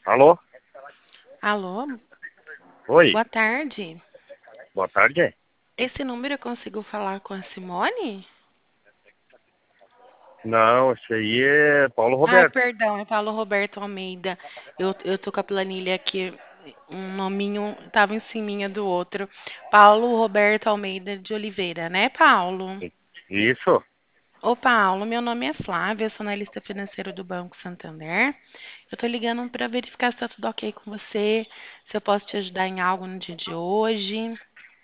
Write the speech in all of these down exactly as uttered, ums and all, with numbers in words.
Alô? Alô, Oi, boa tarde. boa tarde. Esse número eu consigo falar com a Simone? Não, esse aí é Paulo Ai, Roberto. perdão, é Paulo Roberto Almeida. Eu, eu tô com a planilha aqui, um nominho tava em cima do outro. Paulo Roberto Almeida de Oliveira, né, Paulo? Isso, Ô, Paulo, meu nome é Flávia, sou analista financeiro do Banco Santander. Eu tô ligando para verificar se tá tudo ok com você, se eu posso te ajudar em algo no dia de hoje.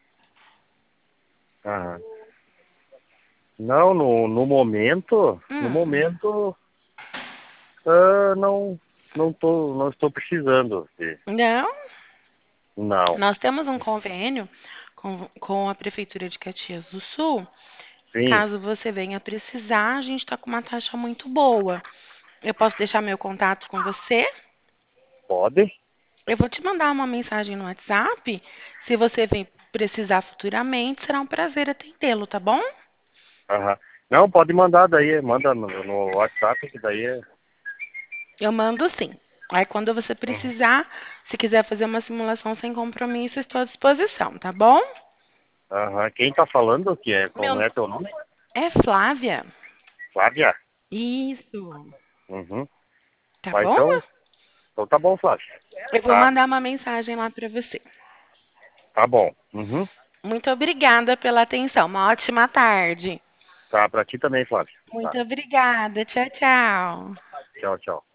ah, não, no, no momento, no Hum, momento, ah, não, não tô, não estou precisando. de- não? Não, Nós temos um convênio com, com a Prefeitura de Caxias do Sul. sim, Caso você venha precisar, a gente está com uma taxa muito boa. Eu posso deixar meu contato com você? pode? Eu vou te mandar uma mensagem no WhatsApp. Se você vem precisar futuramente, será um prazer atendê-lo, tá bom? Aham. Não, pode mandar daí, manda no, no WhatsApp, que daí é... Eu mando sim. Aí quando você Uhum. precisar, se quiser fazer uma simulação sem compromisso, estou à disposição, tá bom? Aham. Quem tá falando, que é, como Meu é teu nome? é Flávia. Flávia? Isso. Uhum. Tá Mas bom? então, então tá bom, Flávia. Eu vou Tá, mandar uma mensagem lá para você. tá bom. Uhum. Muito obrigada pela atenção. Uma ótima tarde. Tá, pra ti também, Flávia. Muito Tá, obrigada. Tchau, tchau. tchau, tchau.